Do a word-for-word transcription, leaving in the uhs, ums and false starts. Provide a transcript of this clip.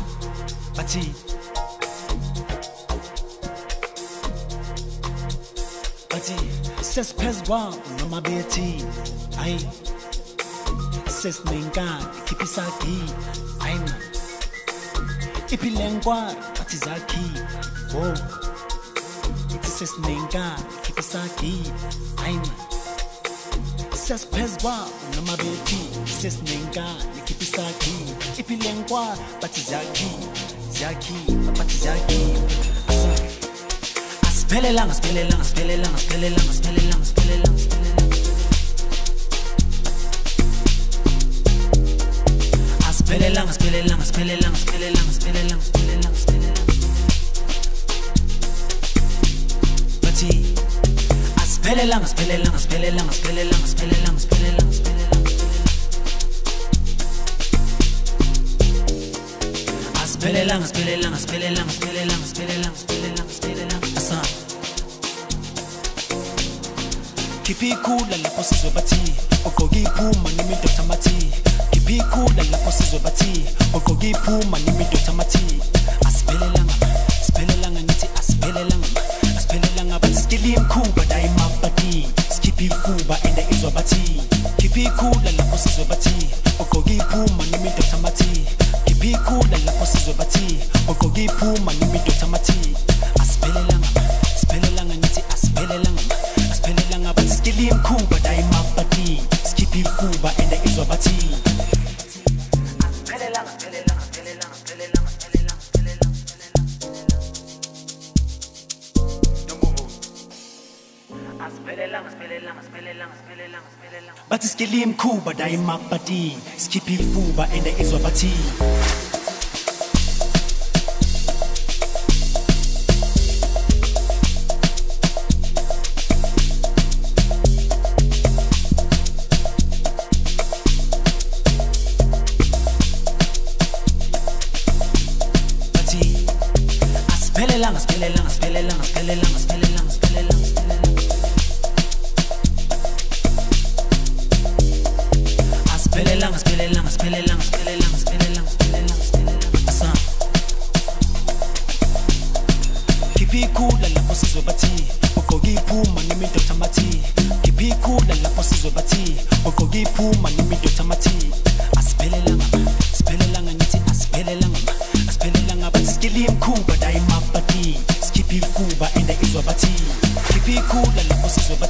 bathi bathi sesiphezwa noma bethi hayi sesinenkani ikhiphisagi hayi man iphilengwa bathi zakhi oh ithi sesinenkani ikhiphisagi hayi man sesiphezwa noma bethi sesinenkani ikhiphisagi iphilengwa bathi zakhi zakhi bathi zakhi Asiphelelanga asiphelelanga asiphelelanga asiphelelanga asiphelelanga asiphelelanga asiphelelanga asiphelelanga asiphelelanga asiphelelanga asiphelelanga asiphelelanga asiphelelanga bathi asiphelelanga asiphelelanga asiphelelanga asiphelelanga asiphelelanga asiphelelanga asiphelelanga asiphelelanga asiphelelanga asiphelelanga asiphelelanga asiphelelanga asiphelelanga asa Kipikhula lapho sizwe bathi ogqoka iphuma nemidotha mathi Kipikhula lapho sizwe bathi ogqoka iphuma nemidotha mathi asiphelelanga asiphelelanga nithi asiphelelanga asiphelelanga bathi skili imkhuba dayima bathi skiphi kuba ende izwa bathi Kipikhula lapho sizwe bathi ogqoka iphuma nemidotha mathi Kipikhula lapho sizwe bathi ogqoka iphuma nemidotha mathi asiphelelanga asiphelelanga nithi asiphelelanga asiphelelanga bathi skili imkhuba dayima bathi skiphi kuba ende izwa bathi asiphelelanga asiphelelanga asiphelelanga asiphelelanga asiphelelanga asiphelelanga asiphelelanga asiphelelanga asiphelelanga asiphelelanga asiphelelanga bathi skili imkhuba dayima bathi skiphi kuba ende izwa bathi Asiphelelanga asiphelelanga asiphelelanga asiphelelanga asiphelelanga asiphelelanga asiphelelanga asiphelelanga asiphelelanga asiphelelanga asiphelelanga asiphelelanga asiphelelanga asa Kipikhula lapho sizwe bathi ogqoka iphuma nemidotha mathi Kipikhula lapho sizwe bathi ogqoka iphuma nemidotha mathi asiphelelanga asiphelelanga nithi asiphelelanga asiphelelanga bathi skili imkhuba dayima bathi skiphi kuba ende izwa bathi Kipikhula lapho sizwe